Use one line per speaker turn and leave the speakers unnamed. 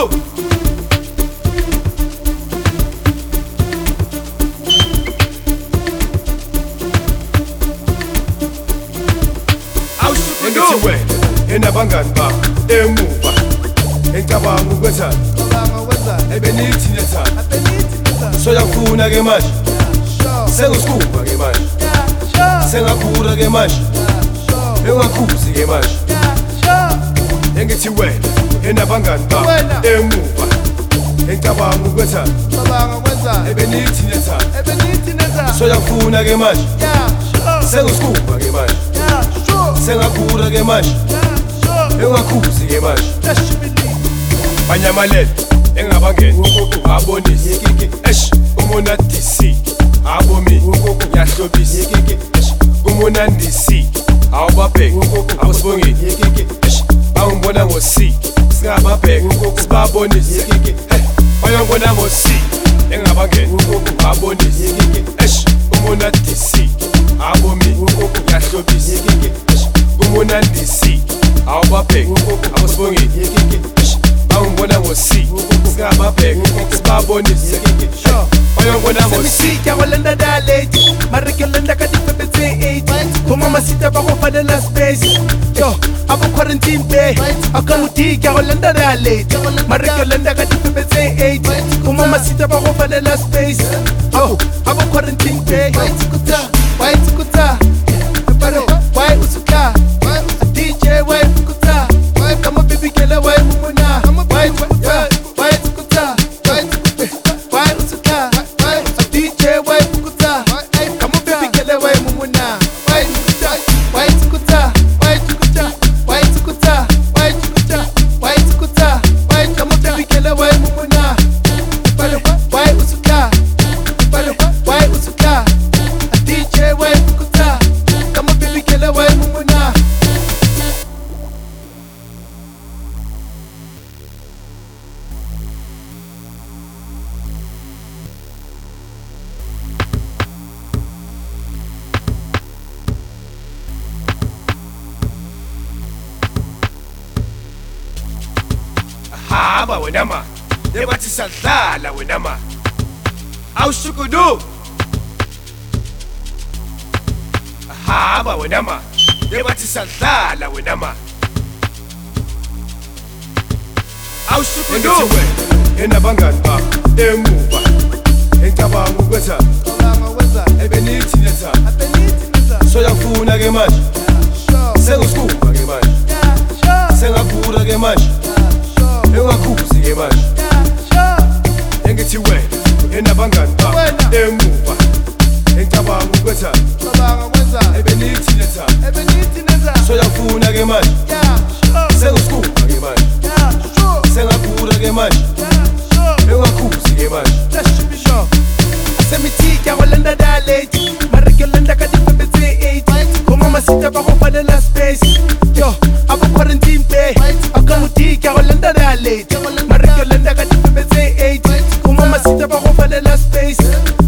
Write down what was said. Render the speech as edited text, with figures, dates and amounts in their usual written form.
Awushukudu Engithi wena enabangani bakho emuva engicabanga ukwenza ebenithi nethanda soyafuna ke manje sengisikuba ke manje sengakhula ke manje engakhuzi ke manje Engithi wena enabangani bakho emuva engicabanga ukwenza ebenithi nethanda soyafuna ke manje sengisikuba ke manje sengakhula ke manje engakhuzi ke manje banyamalele engabangena abonise umona DC abomi yahlobisa umonandisi awubabheke awusibongile bangibona ngo-C singababheke sibabonise bayongibona ngo-C engabangena abonise umona DC abomi yahlobisa umonandisi awubabheke awusibongile bangibona ngo-C singababheke sibabonise bayongibona ngo-C
Yawalanda dalate, Marikalanda Kadipete 8. Kumama sita bako fanela space. Yo, abo quarantine bay. Akamuti Yawalanda dalate, Marikalanda Kadipete 8. Kumama sita bako fanela space. Yo, abo quarantine bay. Why tukuta? Why usuka? DJ why tukuta? Come on baby killer why mumuna? Why tukuta? Why usuka? DJ why tukuta? Come on baby killer why mumuna? Why tukuta? Why tukuta? Why tukuta? Why come on baby killer why mumuna? Why usuka? Why usuka? DJ why tukuta? Come on baby killer why mumuna?
Hamba wena ma lebathi sadlala wena ma Awushukudu Hamba wena ma lebathi sadlala wena ma Awushukudu wena enabangani bakho emuva engicabanga ukwenza ebenithi nethanda soyafuna ke manje sengisikuba ke manje sengakhula ke manje engakhuzi ke manje Engithi wena enabangani bakho emuva engicabanga ukwenza ebenithi nethanda soyafuna ke manje sengisikuba ke manje sengakhula ke manje engakhuzi ke manje
Asemithi Yawalanda dalate, Marikalanda Kadipete 8. Kumama sita bako fanela space. Yo, abo quarantine bay. Akamuti Yawalanda dalate, Marikalanda Kadipete 8. Kumama sita bako fanela space.